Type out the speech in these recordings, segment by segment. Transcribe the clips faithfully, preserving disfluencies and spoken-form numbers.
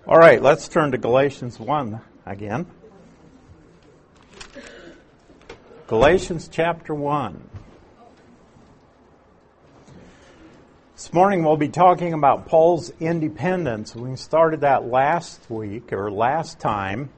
All right, let's turn to Galatians one again. Galatians chapter one. This morning we'll be talking about Paul's independence. We started that last week, or last time.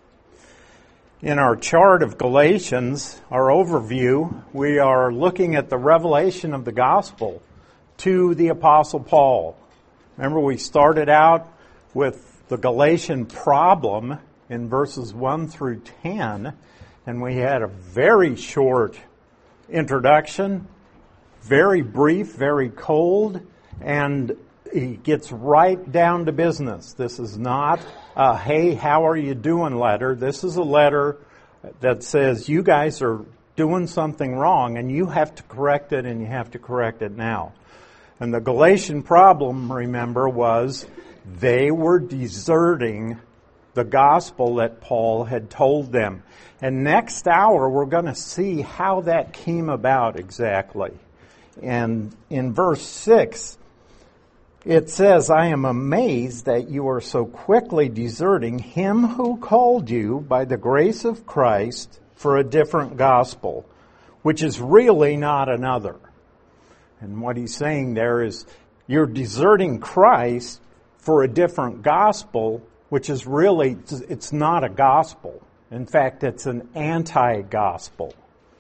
In our chart of Galatians, our overview, we are looking at the revelation of the gospel to the Apostle Paul. Remember, we started out with the Galatian problem in verses one through ten, and we had a very short introduction, very brief, very cold, and he gets right down to business. This is not a, hey, how are you doing letter. This is a letter that says you guys are doing something wrong and you have to correct it, and you have to correct it now. And the Galatian problem, remember, was they were deserting the gospel that Paul had told them. And next hour, we're going to see how that came about exactly. And in verse six, it says, I am amazed that you are so quickly deserting him who called you by the grace of Christ for a different gospel, which is really not another. And what he's saying there is, you're deserting Christ for a different gospel, which is really, it's not a gospel. In fact, it's an anti-gospel.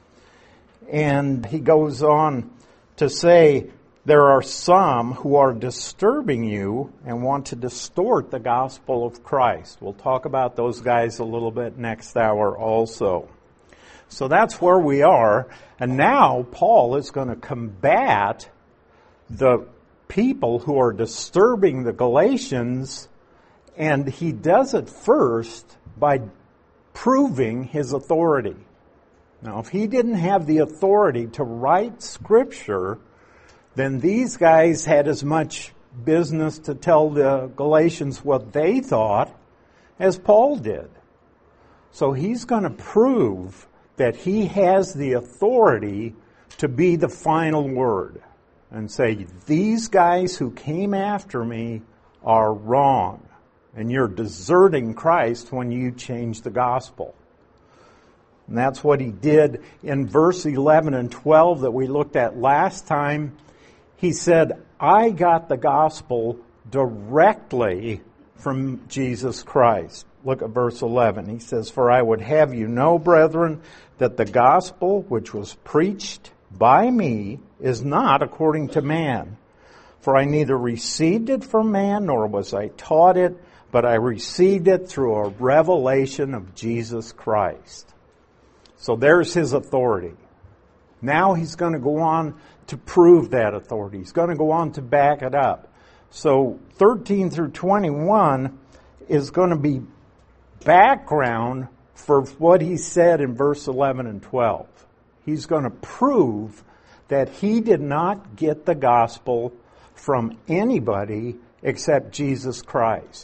And he goes on to say, there are some who are disturbing you and want to distort the gospel of Christ. We'll talk about those guys a little bit next hour also. So that's where we are. And now Paul is going to combat the people who are disturbing the Galatians, and he does it first by proving his authority. Now, if he didn't have the authority to write Scripture, then these guys had as much business to tell the Galatians what they thought as Paul did. So he's going to prove that he has the authority to be the final word and say, these guys who came after me are wrong, and you're deserting Christ when you change the gospel. And that's what he did in verse eleven and twelve that we looked at last time. He said, I got the gospel directly from Jesus Christ. Look at verse eleven. He says, for I would have you know, brethren, that the gospel which was preached by me is not according to man. For I neither received it from man, nor was I taught it, but I received it through a revelation of Jesus Christ. So there's his authority. Now he's going to go on to prove that authority. He's going to go on to back it up. So thirteen through twenty-one is going to be background for what he said in verse eleven and twelve. He's going to prove that he did not get the gospel from anybody except Jesus Christ.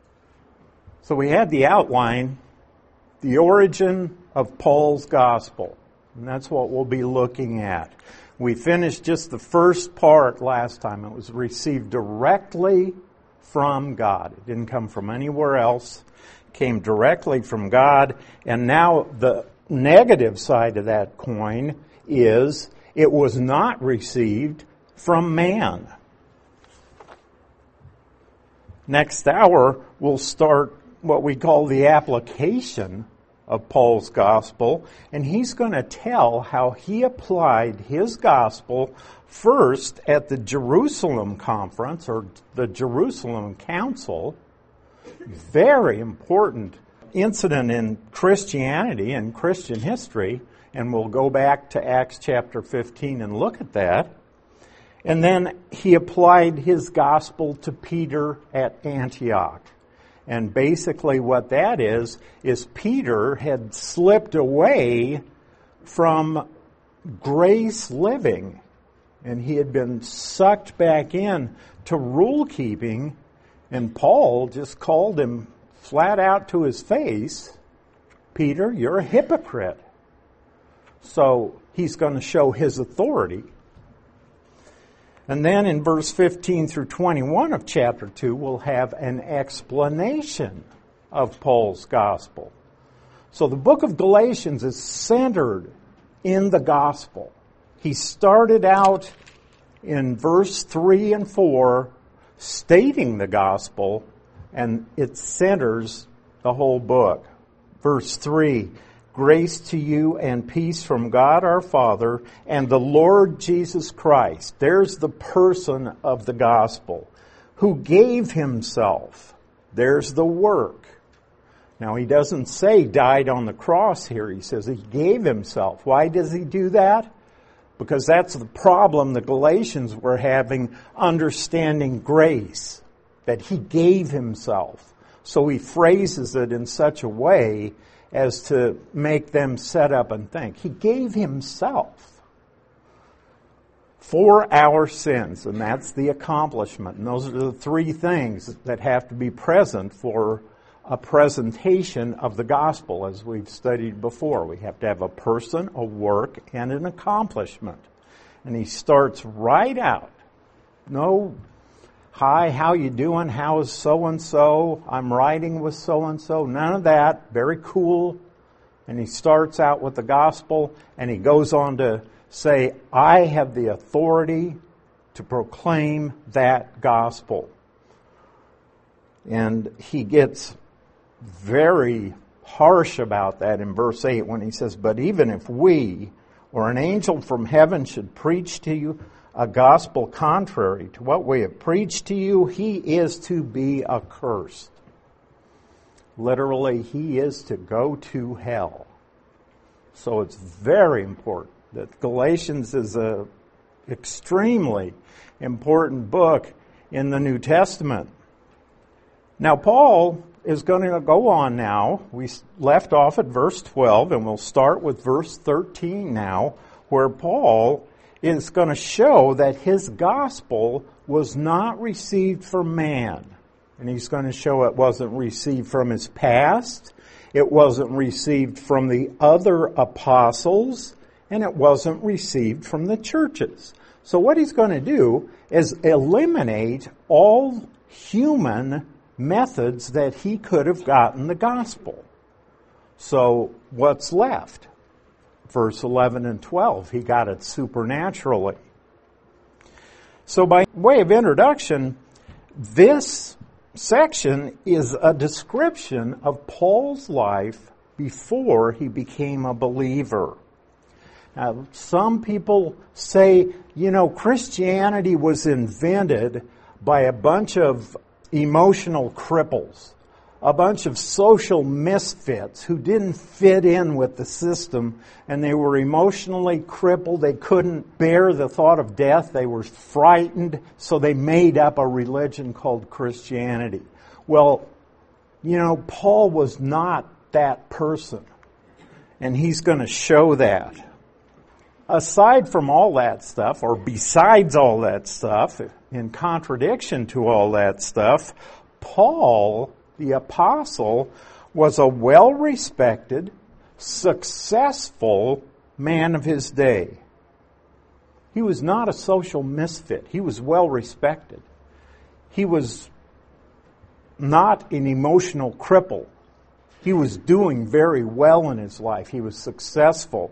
So we had the outline, the origin of Paul's gospel. And that's what we'll be looking at. We finished just the first part last time. It was received directly from God. It didn't come from anywhere else. It came directly from God. And now the negative side of that coin is it was not received from man. Next hour, we'll start what we call the application of Paul's gospel, and he's going to tell how he applied his gospel first at the Jerusalem conference, or the Jerusalem council. Very important incident in Christianity and Christian history, and we'll go back to Acts chapter fifteen and look at that. And then he applied his gospel to Peter at Antioch. And basically what that is, is Peter had slipped away from grace living. And he had been sucked back in to rule keeping. And Paul just called him flat out to his face, Peter, you're a hypocrite. So he's going to show his authority. And then in verse fifteen through twenty-one of chapter two, we'll have an explanation of Paul's gospel. So the book of Galatians is centered in the gospel. He started out in verse three and four stating the gospel, and it centers the whole book. Verse three, grace to you and peace from God our Father and the Lord Jesus Christ. There's the person of the gospel who gave himself. There's the work. Now, he doesn't say died on the cross here. He says he gave himself. Why does he do that? Because that's the problem the Galatians were having understanding grace, that he gave himself. So he phrases it in such a way as to make them set up and think. He gave himself for our sins, and that's the accomplishment. And those are the three things that have to be present for a presentation of the gospel, as we've studied before. We have to have a person, a work, and an accomplishment. And he starts right out. No, hi, how you doing? How is so-and-so? I'm riding with so-and-so. None of that. Very cool. And he starts out with the gospel, and he goes on to say, I have the authority to proclaim that gospel. And he gets very harsh about that in verse eight when he says, but even if we or an angel from heaven should preach to you a gospel contrary to what we have preached to you, he is to be accursed. Literally, he is to go to hell. So it's very important that Galatians is a extremely important book in the New Testament. Now, Paul is going to go on now. We left off at verse twelve, and we'll start with verse thirteen now, where Paul is going to show that his gospel was not received from man. And he's going to show it wasn't received from his past, it wasn't received from the other apostles, and it wasn't received from the churches. So what he's going to do is eliminate all human methods that he could have gotten the gospel. So what's left? Verse eleven and twelve, he got it supernaturally. So by way of introduction, this section is a description of Paul's life before he became a believer. Now, some people say, you know, Christianity was invented by a bunch of emotional cripples, a bunch of social misfits who didn't fit in with the system, and they were emotionally crippled. They couldn't bear the thought of death. They were frightened, so they made up a religion called Christianity. Well, you know, Paul was not that person, and he's going to show that. Aside from all that stuff, or besides all that stuff, in contradiction to all that stuff, Paul, the apostle, was a well-respected, successful man of his day. He was not a social misfit. He was well-respected. He was not an emotional cripple. He was doing very well in his life. He was successful.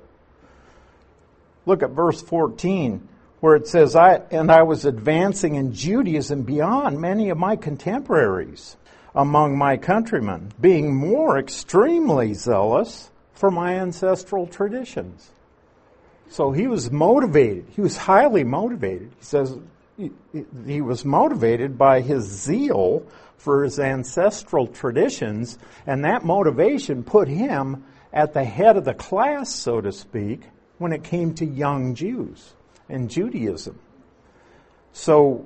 Look at verse fourteen, where it says, I and I was advancing in Judaism beyond many of my contemporaries among my countrymen, being more extremely zealous for my ancestral traditions. So he was motivated. He was highly motivated. He says he, he was motivated by his zeal for his ancestral traditions, and that motivation put him at the head of the class, so to speak, when it came to young Jews and Judaism. So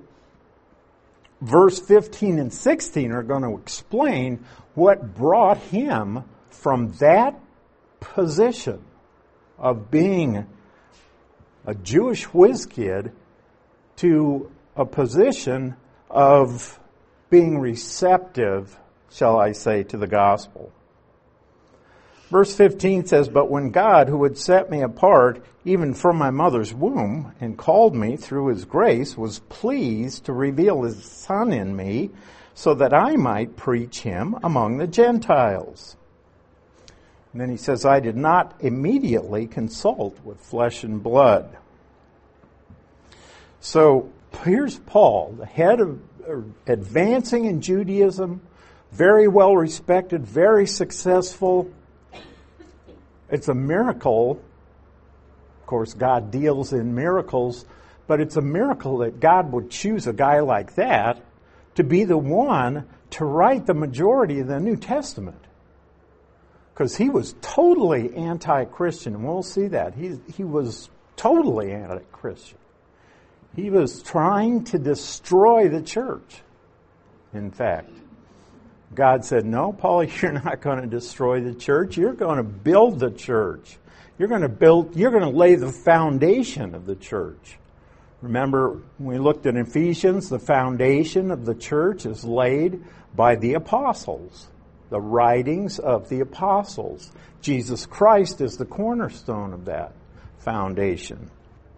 verse fifteen and sixteen are going to explain what brought him from that position of being a Jewish whiz kid to a position of being receptive, shall I say, to the gospel. Verse fifteen says, "But when God, who had set me apart, even from my mother's womb, and called me through his grace, was pleased to reveal his Son in me, so that I might preach him among the Gentiles." And then he says, "I did not immediately consult with flesh and blood." So here's Paul, the head of uh, advancing in Judaism, very well respected, very successful. It's a miracle. Of course, God deals in miracles, but it's a miracle that God would choose a guy like that to be the one to write the majority of the New Testament. Because he was totally anti-Christian, and we'll see that. He, he was totally anti-Christian. He was trying to destroy the church, in fact. God said, "No, Paul, you're not going to destroy the church. You're going to build the church. You're going to build, you're going to lay the foundation of the church." Remember, when we looked at Ephesians, the foundation of the church is laid by the apostles, the writings of the apostles. Jesus Christ is the cornerstone of that foundation.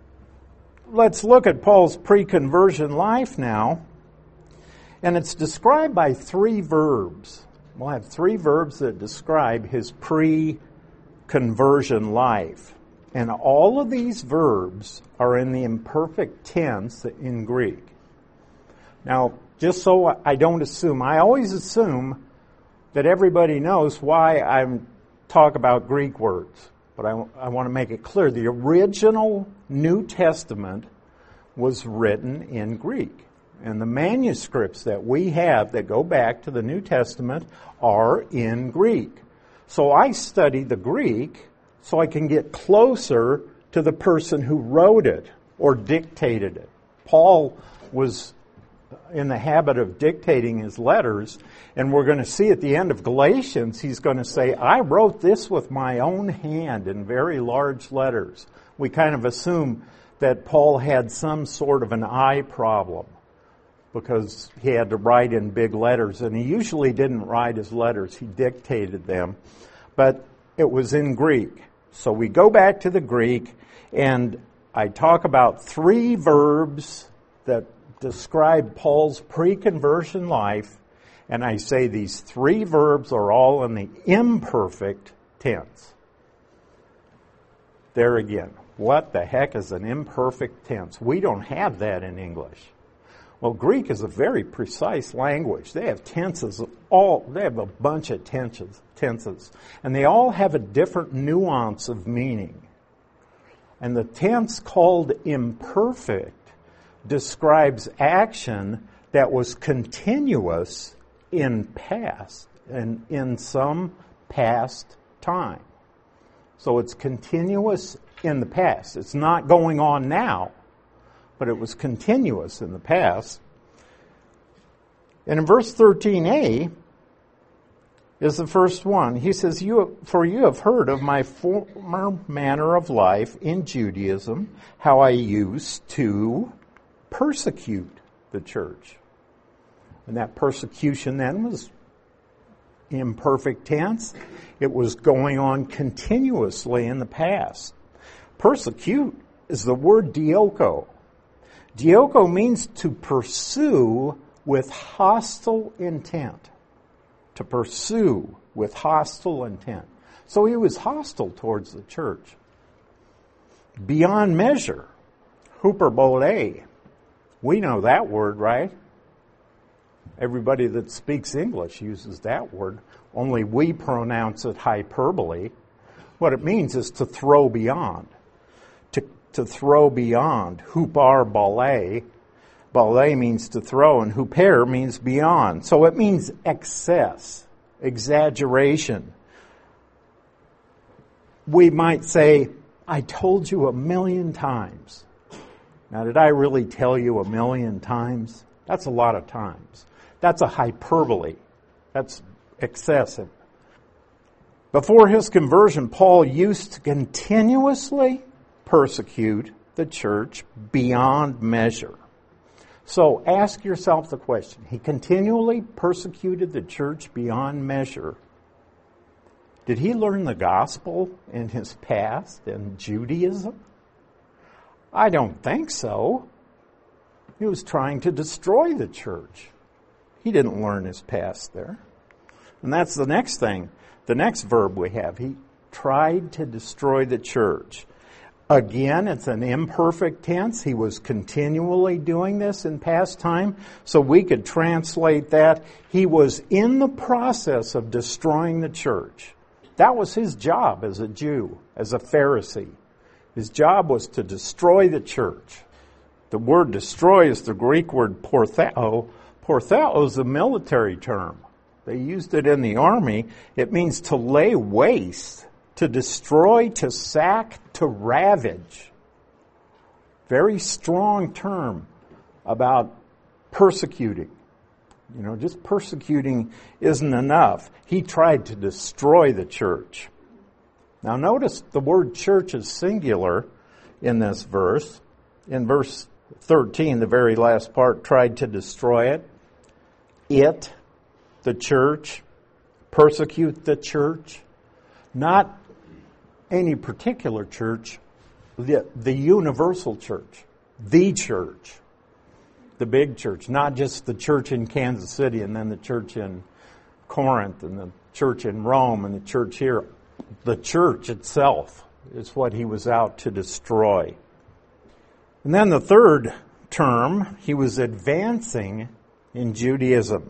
Let's look at Paul's pre-conversion life now. And it's described by three verbs. We'll have three verbs that describe his pre-conversion life. And all of these verbs are in the imperfect tense in Greek. Now, just so I don't assume, I always assume that everybody knows why I talk about Greek words. But I, I want to make it clear. The original New Testament was written in Greek. And the manuscripts that we have that go back to the New Testament are in Greek. So I study the Greek so I can get closer to the person who wrote it or dictated it. Paul was in the habit of dictating his letters, and we're going to see at the end of Galatians, he's going to say, "I wrote this with my own hand in very large letters." We kind of assume that Paul had some sort of an eye problem, because he had to write in big letters, and he usually didn't write his letters, he dictated them, but it was in Greek. So we go back to the Greek, and I talk about three verbs that describe Paul's pre-conversion life, and I say these three verbs are all in the imperfect tense. There again, what the heck is an imperfect tense? We don't have that in English. Well, Greek is a very precise language. They have tenses, all they have a bunch of tenses, tenses, and they all have a different nuance of meaning. And the tense called imperfect describes action that was continuous in past and in some past time. So it's continuous in the past. It's not going on now, but it was continuous in the past. And in verse thirteen a is the first one. He says, "You, for you have heard of my former manner of life in Judaism, how I used to persecute the church." And that persecution then was imperfect tense. It was going on continuously in the past. Persecute is the word dioko. Dioko means to pursue with hostile intent. To pursue with hostile intent. So he was hostile towards the church. Beyond measure. Hyperbole. We know that word, right? Everybody that speaks English uses that word. Only we pronounce it hyperbole. What it means is to throw beyond. To, to throw beyond. Hyperbole. Bale means to throw, and huper means beyond. So it means excess, exaggeration. We might say, "I told you a million times." Now, did I really tell you a million times? That's a lot of times. That's a hyperbole. That's excessive. Before his conversion, Paul used to continuously persecute the church beyond measure. So ask yourself the question. He continually persecuted the church beyond measure. Did he learn the gospel in his past in Judaism? I don't think so. He was trying to destroy the church. He didn't learn his past there. And that's the next thing. The next verb we have. He tried to destroy the church. Again, it's an imperfect tense. He was continually doing this in past time. So we could translate that. He was in the process of destroying the church. That was his job as a Jew, as a Pharisee. His job was to destroy the church. The word destroy is the Greek word portheo. Portheo is a military term. They used it in the army. It means to lay waste, to destroy, to sack, to ravage. Very strong term about persecuting. You know, just persecuting isn't enough. He tried to destroy the church. Now notice the word church is singular in this verse. In verse thirteen, the very last part, tried to destroy it. It, the church, persecute the church. Not any particular church, the, the universal church, the church. The big church, not just the church in Kansas City and then the church in Corinth and the church in Rome and the church here. The church itself is what he was out to destroy. And then the third term, he was advancing in Judaism.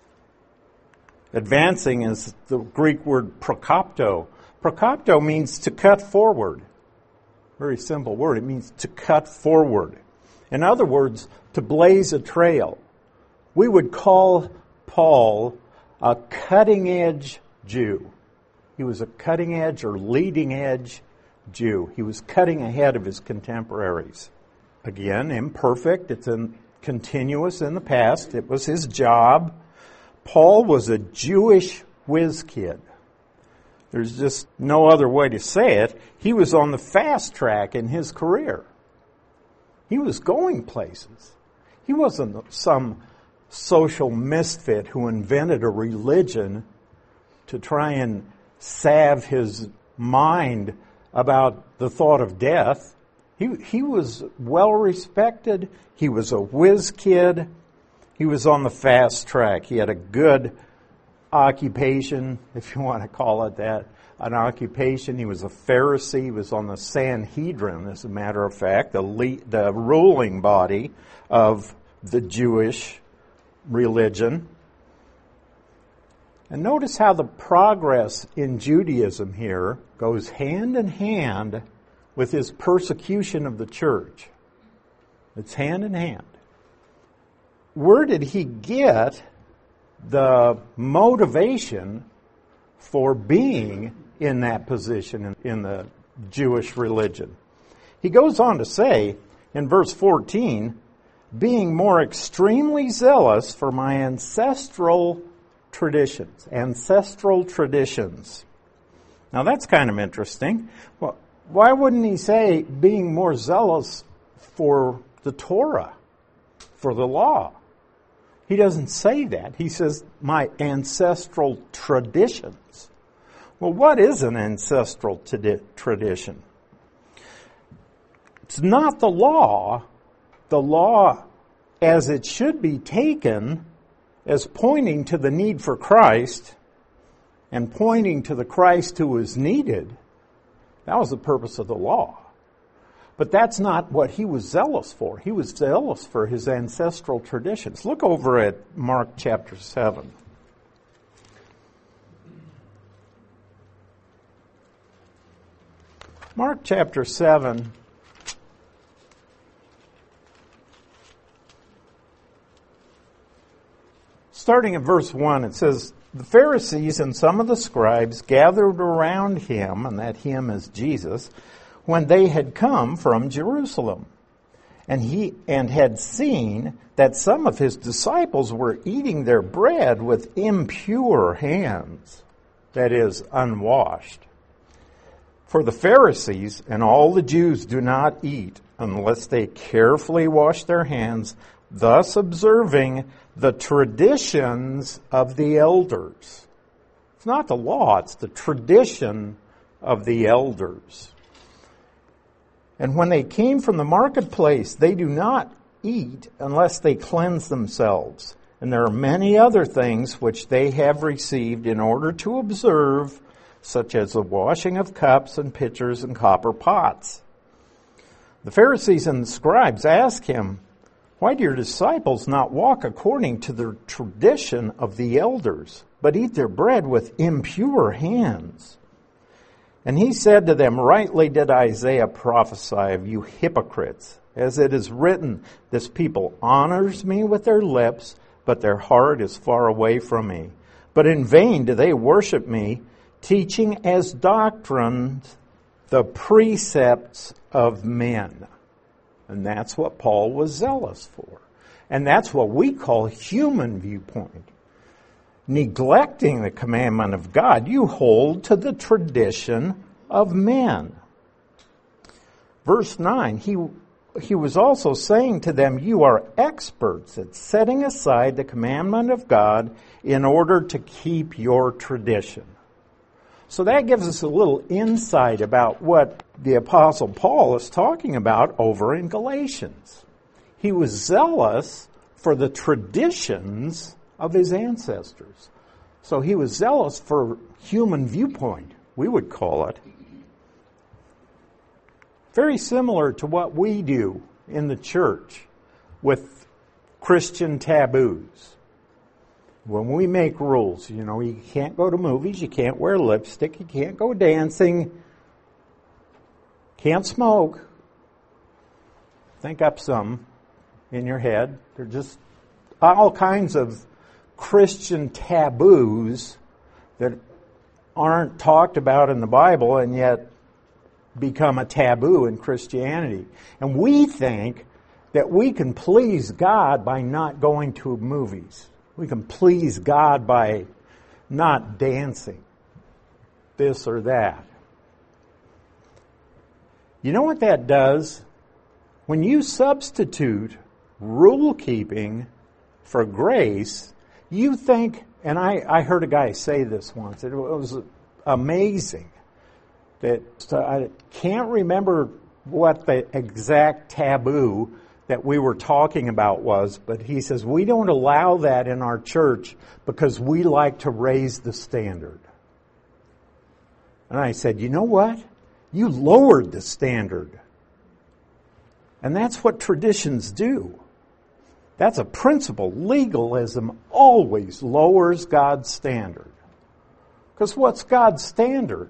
Advancing is the Greek word prokopto. Prokopto means to cut forward. Very simple word. It means to cut forward. In other words, to blaze a trail. We would call Paul a cutting-edge Jew. He was a cutting-edge or leading-edge Jew. He was cutting ahead of his contemporaries. Again, imperfect. It's in, continuous in the past. It was his job. Paul was a Jewish whiz kid. There's just no other way to say it. He was on the fast track in his career. He was going places. He wasn't some social misfit who invented a religion to try and salve his mind about the thought of death. He, he was well respected. He was a whiz kid. He was on the fast track. He had a good occupation, if you want to call it that, an occupation. He was a Pharisee. He was on the Sanhedrin, as a matter of fact, the, le- the ruling body of the Jewish religion. And notice how the progress in Judaism here goes hand in hand with his persecution of the church. It's hand in hand. Where did he get the motivation for being in that position in, in the Jewish religion? He goes on to say in verse fourteen, being more extremely zealous for my ancestral traditions. Ancestral traditions. Now that's kind of interesting. Well, why wouldn't he say being more zealous for the Torah, for the law? He doesn't say that. He says, my ancestral traditions. Well, what is an ancestral t- tradition? It's not the law. The law, as it should be taken, as pointing to the need for Christ and pointing to the Christ who was needed. That was the purpose of the law. But that's not what he was zealous for. He was zealous for his ancestral traditions. Look over at Mark chapter seven. Mark chapter seven. Starting at verse one, it says, the Pharisees and some of the scribes gathered around him, and that him is Jesus, when they had come from Jerusalem, and he and had seen that some of his disciples were eating their bread with impure hands, that is, unwashed. For the Pharisees and all the Jews do not eat unless they carefully wash their hands, thus observing the traditions of the elders. It's not the law, it's the tradition of the elders. And when they came from the marketplace, they do not eat unless they cleanse themselves. And there are many other things which they have received in order to observe, such as the washing of cups and pitchers and copper pots. The Pharisees and the scribes asked him, "Why do your disciples not walk according to the tradition of the elders, but eat their bread with impure hands?" And he said to them, "Rightly did Isaiah prophesy of you hypocrites, as it is written, this people honors me with their lips, but their heart is far away from me. But in vain do they worship me, teaching as doctrines the precepts of men." And that's what Paul was zealous for. And that's what we call human viewpoint. Neglecting the commandment of God, you hold to the tradition of men. Verse nine, he, he was also saying to them, "You are experts at setting aside the commandment of God in order to keep your tradition." So that gives us a little insight about what the Apostle Paul is talking about over in Galatians. He was zealous for the traditions of his ancestors. So he was zealous for human viewpoint, we would call it. Very similar to what we do in the church with Christian taboos. When we make rules, you know, you can't go to movies, you can't wear lipstick, you can't go dancing, can't smoke. Think up some in your head. They're just all kinds of Christian taboos that aren't talked about in the Bible and yet become a taboo in Christianity. And we think that we can please God by not going to movies. We can please God by not dancing, this or that. You know what that does? When you substitute rule keeping for grace, you think, and I, I heard a guy say this once, it was amazing, that I can't remember what the exact taboo that we were talking about was, but he says, we don't allow that in our church because we like to raise the standard. And I said, you know what? You lowered the standard. And that's what traditions do. That's a principle. Legalism always lowers God's standard. Because what's God's standard?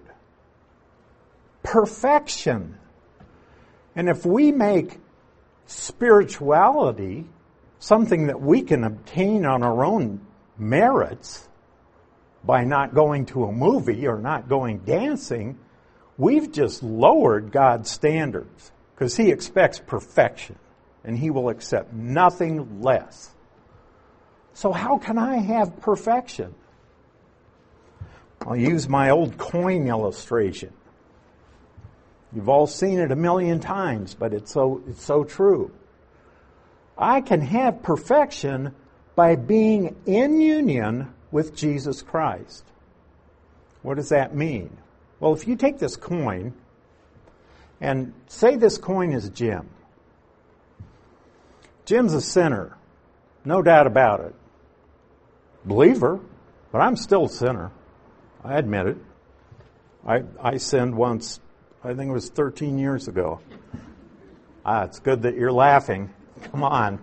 Perfection. And if we make spirituality something that we can obtain on our own merits by not going to a movie or not going dancing, we've just lowered God's standards because He expects perfection and He will accept nothing less. So how can I have perfection? I'll use my old coin illustration. You've all seen it a million times, but it's so it's so true. I can have perfection by being in union with Jesus Christ. What does that mean? Well, if you take this coin and say this coin is Jim. Jim's a sinner, no doubt about it. Believer, but I'm still a sinner. I admit it. I I sinned once. I think it was thirteen years ago. Ah, it's good that you're laughing. Come on.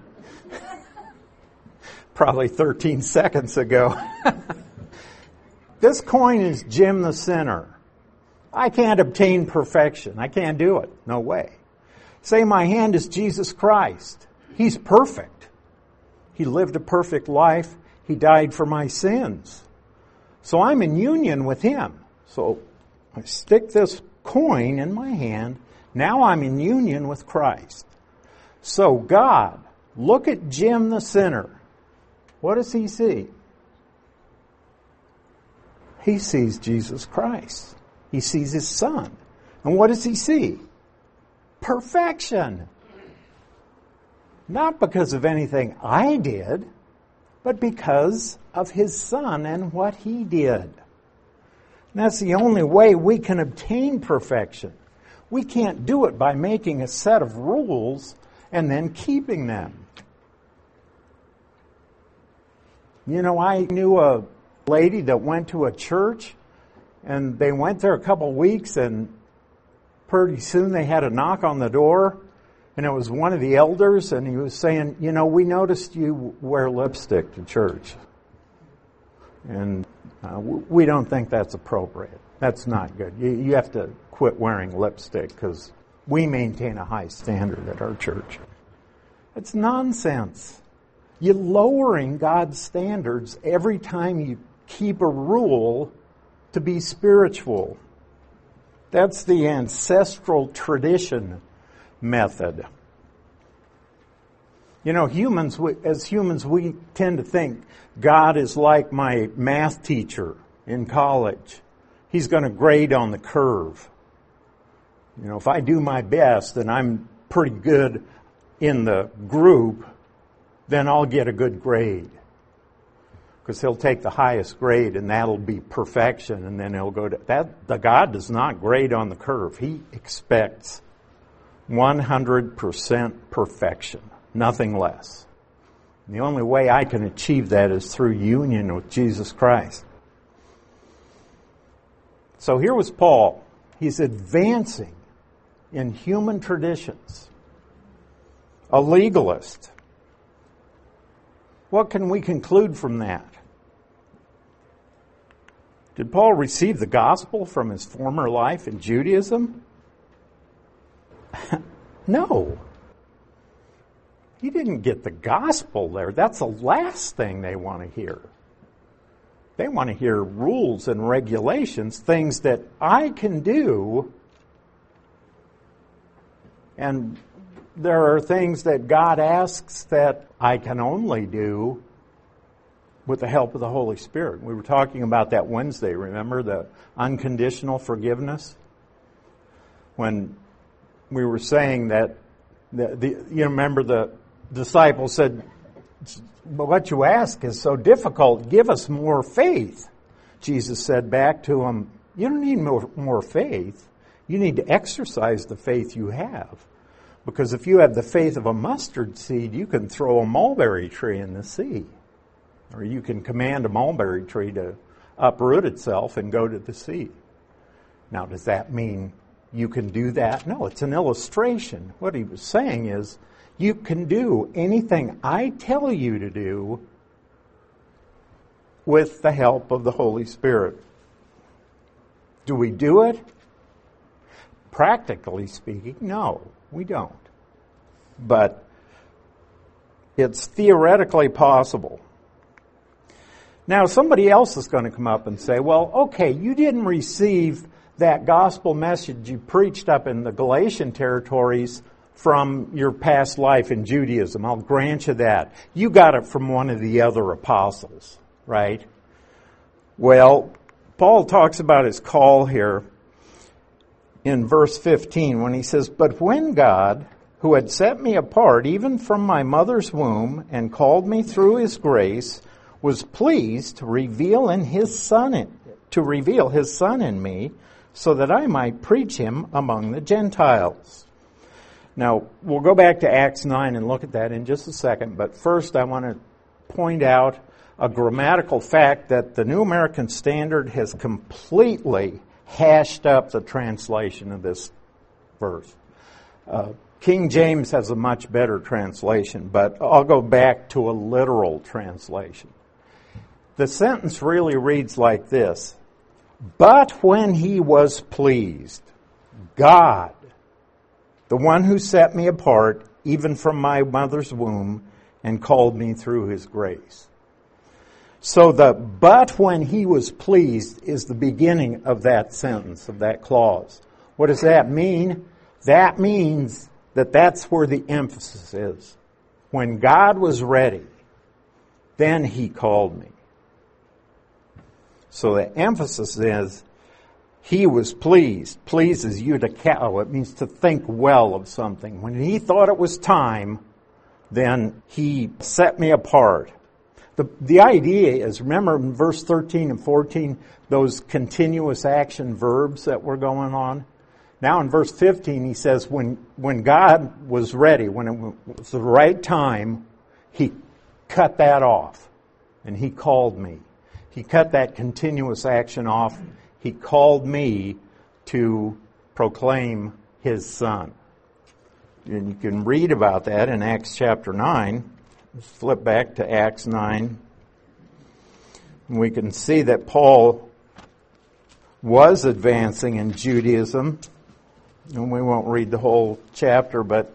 Probably thirteen seconds ago. This coin is Jim the sinner. I can't obtain perfection. I can't do it. No way. Say my hand is Jesus Christ. He's perfect. He lived a perfect life. He died for my sins. So I'm in union with Him. So I stick this coin in my hand. Now I'm in union with Christ. So God, look at Jim the sinner. What does He see? He sees Jesus Christ. He sees His Son. And what does He see? Perfection. Not because of anything I did, but because of His Son and what He did. And that's the only way we can obtain perfection. We can't do it by making a set of rules and then keeping them. You know, I knew a lady that went to a church, and they went there a couple of weeks, and pretty soon they had a knock on the door, and it was one of the elders, and he was saying, you know, we noticed you wear lipstick to church. And uh, we don't think that's appropriate. That's not good. You, you have to quit wearing lipstick because we maintain a high standard at our church. It's nonsense. You're lowering God's standards every time you keep a rule to be spiritual. That's the ancestral tradition method. You know, humans, as humans, we tend to think God is like my math teacher in college. He's going to grade on the curve. You know, if I do my best and I'm pretty good in the group, then I'll get a good grade. Because he'll take the highest grade and that'll be perfection, and then he'll go to that. The God does not grade on the curve. He expects one hundred percent perfection, nothing less. And the only way I can achieve that is through union with Jesus Christ. So here was Paul. He's advancing in human traditions. A legalist. What can we conclude from that? Did Paul receive the gospel from his former life in Judaism? No. He didn't get the gospel there. That's the last thing they want to hear. They want to hear rules and regulations, things that I can do. And there are things that God asks that I can only do with the help of the Holy Spirit. We were talking about that Wednesday, remember, the unconditional forgiveness? When we were saying that, the, the, you remember the disciples said, but what you ask is so difficult, give us more faith. Jesus said back to them, you don't need more, more faith. You need to exercise the faith you have. Because if you have the faith of a mustard seed, you can throw a mulberry tree in the sea. Or you can command a mulberry tree to uproot itself and go to the sea. Now, does that mean you can do that? No, it's an illustration. What he was saying is, you can do anything I tell you to do with the help of the Holy Spirit. Do we do it? Practically speaking, no, we don't. But it's theoretically possible. Now, somebody else is going to come up and say, well, okay, you didn't receive that gospel message you preached up in the Galatian territories from your past life in Judaism. I'll grant you that. You got it from one of the other apostles, right? Well, Paul talks about his call here in verse fifteen when he says, but when God, who had set me apart even from my mother's womb and called me through his grace, was pleased to reveal in his son in, to reveal his son in me, so that I might preach him among the Gentiles. Now, we'll go back to Acts nine and look at that in just a second, but first I want to point out a grammatical fact that the New American Standard has completely hashed up the translation of this verse. Uh, King James has a much better translation, but I'll go back to a literal translation. The sentence really reads like this: but when he was pleased, God, the one who set me apart, even from my mother's womb, and called me through his grace. So the but when he was pleased is the beginning of that sentence, of that clause. What does that mean? That means that that's where the emphasis is. When God was ready, then he called me. So the emphasis is, he was pleased. Pleases you to cow. It means to think well of something. When he thought it was time, then he set me apart. The, the idea is, remember in verse thirteen and fourteen, those continuous action verbs that were going on? Now in verse fifteen, he says, when, when God was ready, when it was the right time, he cut that off. And he called me. He cut that continuous action off. He called me to proclaim his Son. And you can read about that in Acts chapter nine. Let's flip back to Acts nine. And we can see that Paul was advancing in Judaism. And we won't read the whole chapter, but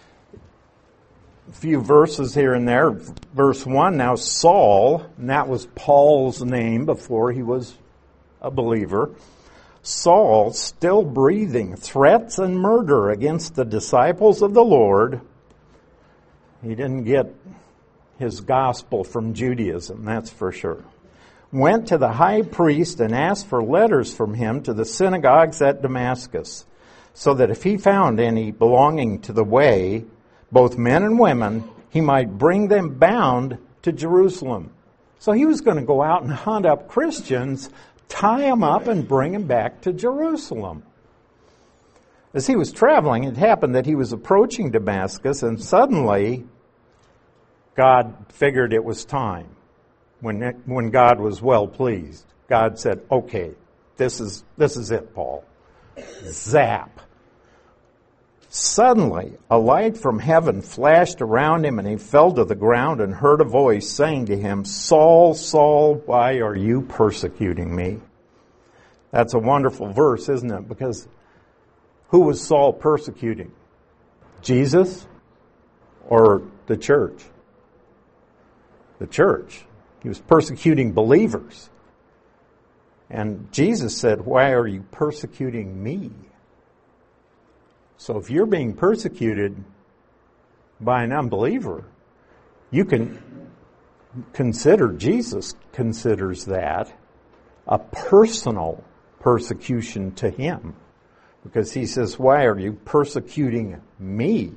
a few verses here and there. Verse one, now Saul, and that was Paul's name before he was a believer. Saul, still breathing threats and murder against the disciples of the Lord. He didn't get his gospel from Judaism, that's for sure. Went to the high priest and asked for letters from him to the synagogues at Damascus, so that if he found any belonging to the way, both men and women, he might bring them bound to Jerusalem. So he was going to go out and hunt up Christians, tie them up, and bring them back to Jerusalem. As he was traveling, it happened that he was approaching Damascus, and suddenly God figured it was time. When it, when God was well pleased, God said, "Okay, this is this is it, Paul." Zap. Suddenly, a light from heaven flashed around him, and he fell to the ground and heard a voice saying to him, "Saul, Saul, why are you persecuting me?" That's a wonderful verse, isn't it? Because who was Saul persecuting? Jesus or the church? The church. He was persecuting believers. And Jesus said, "Why are you persecuting me?" So if you're being persecuted by an unbeliever, you can consider, Jesus considers that a personal persecution to him. Because he says, "Why are you persecuting me?"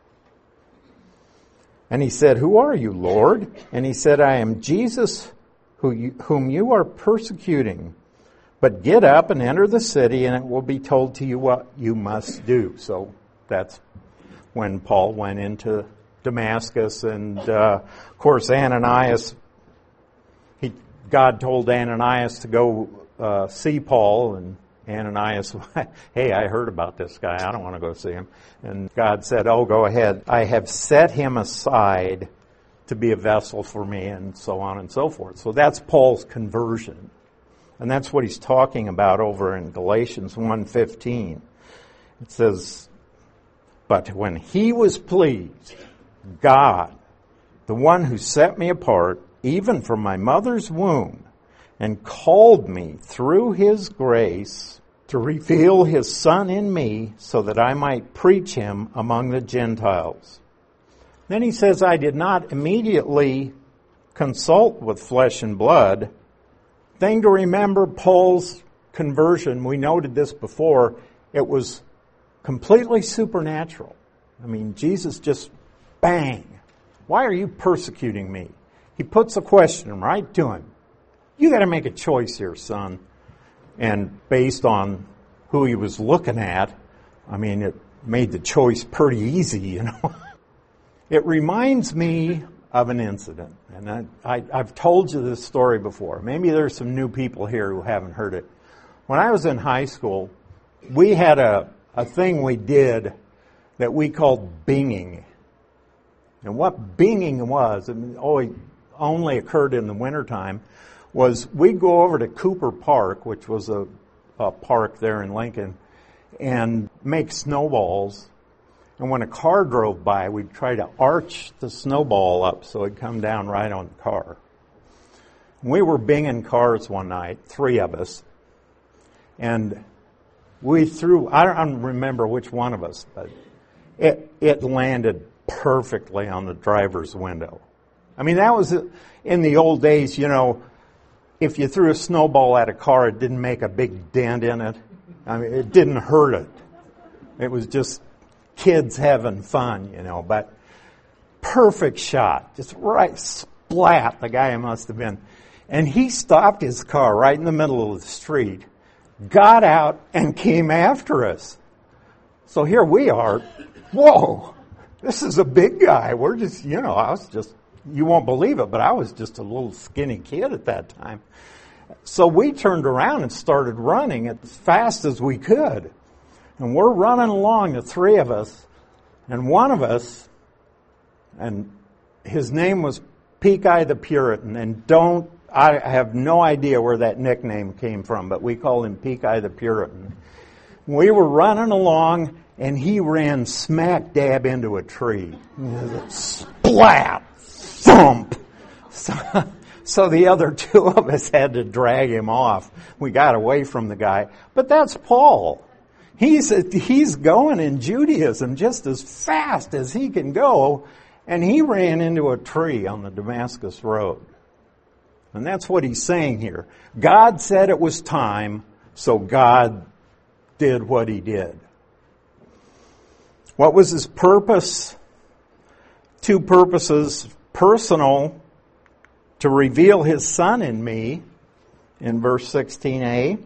And he said, "Who are you, Lord?" And he said, "I am Jesus who you, whom you are persecuting. But get up and enter the city, and it will be told to you what you must do." So that's when Paul went into Damascus. And, uh, of course, Ananias, he, God told Ananias to go uh, see Paul. And Ananias, "Hey, I heard about this guy. I don't want to go see him." And God said, "Oh, go ahead. I have set him aside to be a vessel for me," and so on and so forth. So that's Paul's conversion. And that's what he's talking about over in Galatians one fifteen. It says, "But when he was pleased, God, the one who set me apart, even from my mother's womb, and called me through his grace to reveal his Son in me, so that I might preach him among the Gentiles." Then he says, "I did not immediately consult with flesh and blood." Thing to remember, Paul's conversion, we noted this before, it was completely supernatural. I mean, Jesus just, bang, "Why are you persecuting me?" He puts a question right to him. You got to make a choice here, son. And based on who he was looking at, I mean, it made the choice pretty easy, you know. It reminds me of an incident. And I, I, I've told you this story before. Maybe there's some new people here who haven't heard it. When I was in high school, we had a, a thing we did that we called binging. And what binging was, and it only, only occurred in the wintertime, was we'd go over to Cooper Park, which was a, a park there in Lincoln, and make snowballs. And when a car drove by, we'd try to arch the snowball up so it'd come down right on the car. We were binging cars one night, three of us, and we threw, I don't remember which one of us, but it, it landed perfectly on the driver's window. I mean, that was in the old days, you know, if you threw a snowball at a car, it didn't make a big dent in it. I mean, it didn't hurt it. It was just kids having fun, you know, but perfect shot, just right splat, the guy must have been. And he stopped his car right in the middle of the street, got out, and came after us. So here we are. Whoa, this is a big guy. We're just, you know, I was just, you won't believe it, but I was just a little skinny kid at that time. So we turned around and started running as fast as we could. And we're running along, the three of us, and one of us, and his name was Peak-Eye the Puritan, and don't, I have no idea where that nickname came from, but we call him Peak-Eye the Puritan. We were running along, and he ran smack dab into a tree. Splat! Thump! So, so the other two of us had to drag him off. We got away from the guy. But that's Paul. He's, he's going in Judaism just as fast as he can go, and he ran into a tree on the Damascus Road. And that's what he's saying here. God said it was time, so God did what he did. What was his purpose? Two purposes. Personal, to reveal his Son in me, in verse sixteen a,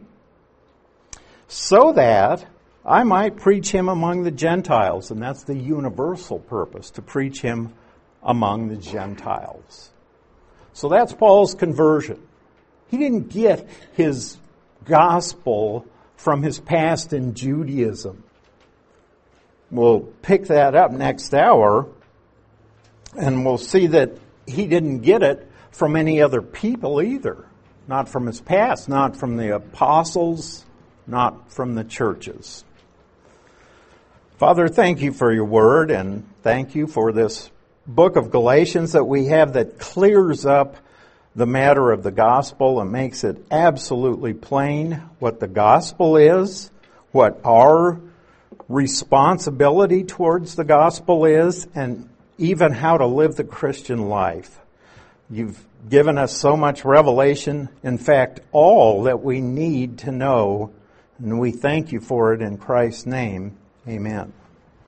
so that I might preach him among the Gentiles. And that's the universal purpose, to preach him among the Gentiles. So that's Paul's conversion. He didn't get his gospel from his past in Judaism. We'll pick that up next hour, and we'll see that he didn't get it from any other people either. Not from his past, not from the apostles, not from the churches. Father, thank you for your word, and thank you for this book of Galatians that we have that clears up the matter of the gospel and makes it absolutely plain what the gospel is, what our responsibility towards the gospel is, and even how to live the Christian life. You've given us so much revelation, in fact, all that we need to know, and we thank you for it in Christ's name. Amen.